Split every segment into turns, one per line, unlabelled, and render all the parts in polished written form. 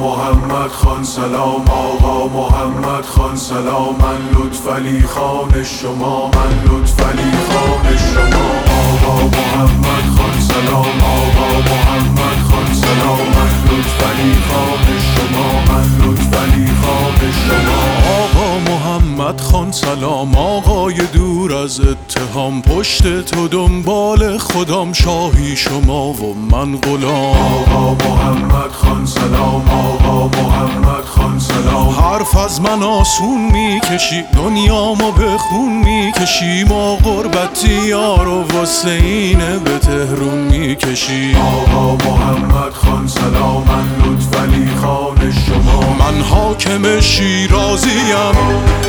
محمد خان سلام، آقا محمد خان سلام، من لطفعلی خان شما، من لطفعلی خان شما. آقا محمد خان سلام، آقا محمد خان سلام، من لطفعلی خان شما، من لطفعلی خان شما.
آقا محمد خان سلام، آقای دور از اتهام، پشت تو دنبال خدام، شاهی شما و من غلام.
آقا محمد خان سلام، آقا محمد خان سلام،
حرف از من آسون میکشی، دنیامو به خون میکشی، ما غربتی یارو واسه اینه به تهرون میکشی.
آقا محمد خان سلام، من لطفعلی خان شما،
من حاکم شیرازیم،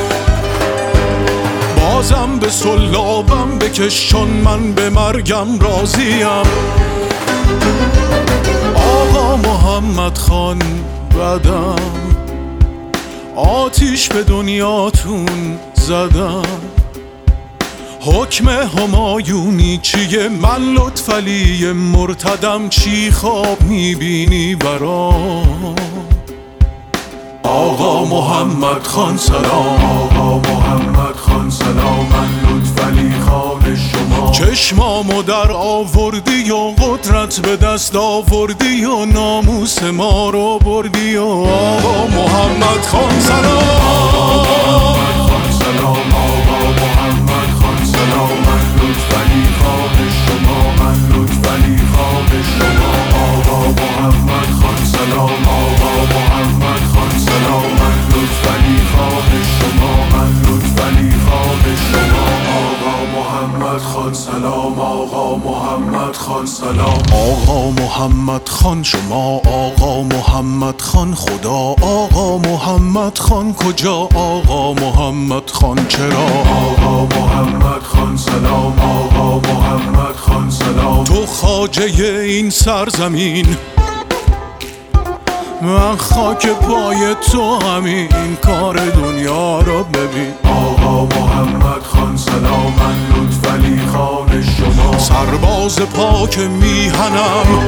بازم به سلابم بکش، چون من به مرگم راضیم. آقا محمد خان بدم، آتیش به دنیاتون زدم، حکم همایونی چیه؟ من لطفعلی مرتدم، چی خواب میبینی برام؟
آقا محمد خان سلام، آقا محمد خان سلام، من لطفعلی خان شما.
چشمامو در آوردی و قدرت به دست آوردی و ناموس ما رو بردی و آقا محمد خان سلام.
آقا محمد خان سلام، آقا محمد خان سلام، من لطفعلی خان شما، من لطفعلی خان شما. آقا محمد خان سلام، آقا محمد خان سلام، من لطفعلی خان شما، من لطفعلی خان شما. آقا محمد خان سلام، آقا محمد خان سلام.
آقا محمد خان شما، آقا محمد خان خدا، آقا محمد خان کجا؟ آقا محمد خان چرا؟
آقا محمد خان سلام، آقا محمد خان سلام،
تو خواجه این سرزمین، من خاک پای تو، همین کار دنیا رو ببین.
آقا محمد خان سلام، من لطفعلی خان شما،
سرباز پاک میهنم،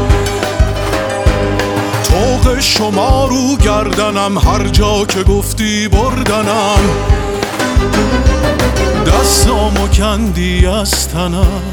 طوق شما رو گردنم، هر جا که گفتی بردنم، دستامو کندی از تنم،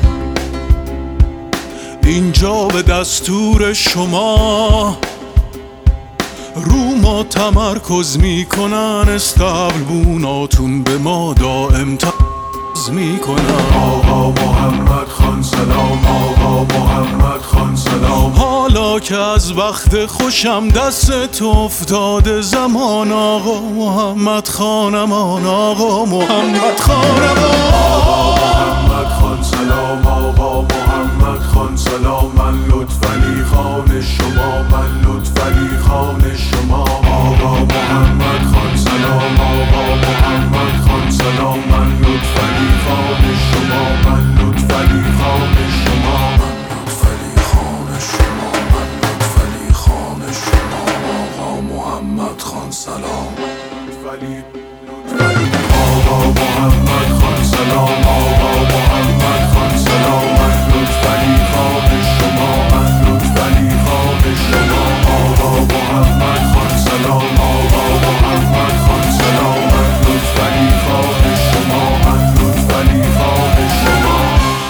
اینجا به دستور شما رو ما تمرکز میکنن، استقلبوناتون به ما دائم تز میکنن.
آقا محمد خان سلام، آقا محمد خان سلام،
حالا که از وقت خوشم دست تو افتاده زمان، آقا محمد خانمان، آقا محمد خانمان.
آقا محمد خان سلام، آقا محمد خان سلام، من لطفعلی خان شما، من لطفعلی خان شما. آقا محمد خان سلام، آقا محمد خان سلام، من لطفعلی خان شما، من لطفعلی خان شما، من لطفعلی خان شما، من لطفعلی خان شما. آقا محمد خان سلام، لطفعلی آقا محمد خان سلام، آقا محمد خان سلام، من لطفعلی خان شما، من لطفعلی خان شما. آقا محمد خان سلام، آقا محمد خان سلام، من لطفعلی خان شما، من لطفعلی خان شما.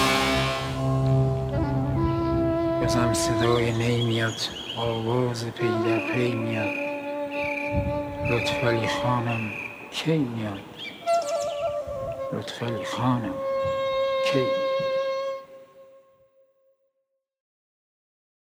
بازم صدای نی میاد، آواز پی در پی میاد، لطفعلی خانم کی میاد؟ لطفعلی خانم کی؟